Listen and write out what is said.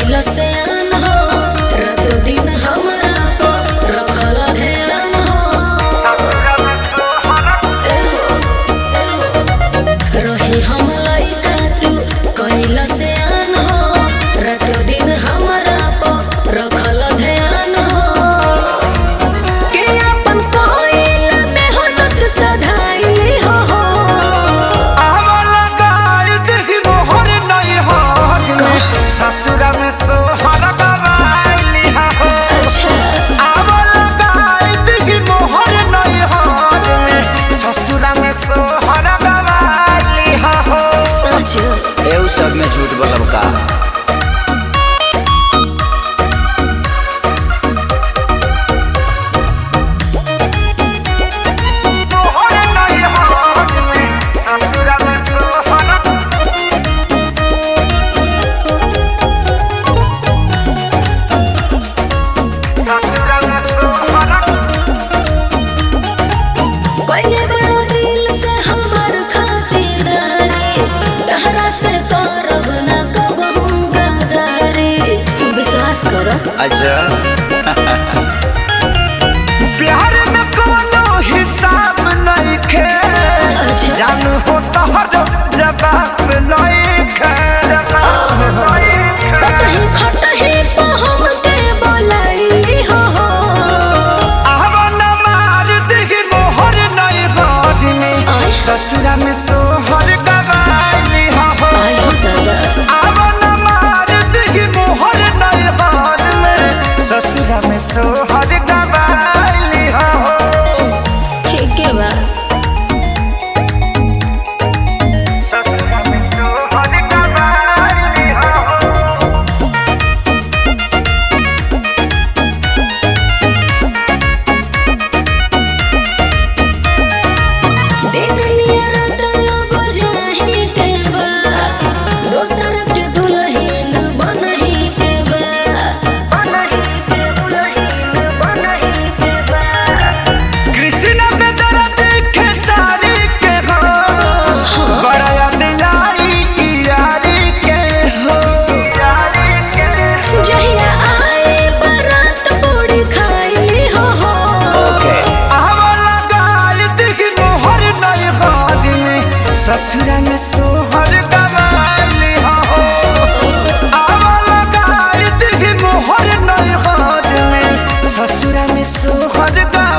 कैला से आन हो रातों दिन हमरा को रखल ध्यान हो रही हम लइका तू कैला से आन हो रातों दिन हमरा को रखल ध्यान हो के अपन कोइला मेहनत सधाई हो आवला गाय देखी मोहर नहीं हाथ में ससुरा में सोहर गवाइली हो। अच्छा आवला गाय देखी मोहर नहीं हाथ में ससुरा में सोहर गवाइली हो। सच एउ सब में झूठ बोलब का। मोहर नहीं हाथ में ससुरा में सोहर ससुरा में सोहर कोई बड़ो दिल से हमार खातिरदारी तहरा से करब न कबहू गद्दारी विश्वास करो। अच्छा प्यार में कोनो हिसाब नहीं खे अच्छा जानू हो तोहरो जवाब नहीं खे कतही खटही पहम के बोलाई हो आवा न मार देखी मोहर नहीं हाथ में आय। ससुरा में सोहर गवाइली हो। आयो दादा आवा न मार देखी मोहर नहीं हाथ में ससुरा में सोहर गवाइली हो। ठीक है बा ससुरा में सोहर गवाइली हो। दिन नियर दया बजाही के बा दोसर के दुल्हन बनही के बा बनही के दुल्हन बनही के बा कृष्ण में दर्द खेसारी के हो बड़ा याद आई यारी के हो। जहिया आए बारात पूरी खाई हो ओके आवला गाय देखी मोहर नहीं हाथ में ससुरा में सोहर गवाइली हो। आवला गाय देखी मोहर नहीं हाथ में ससुरा में सोहर गवाइली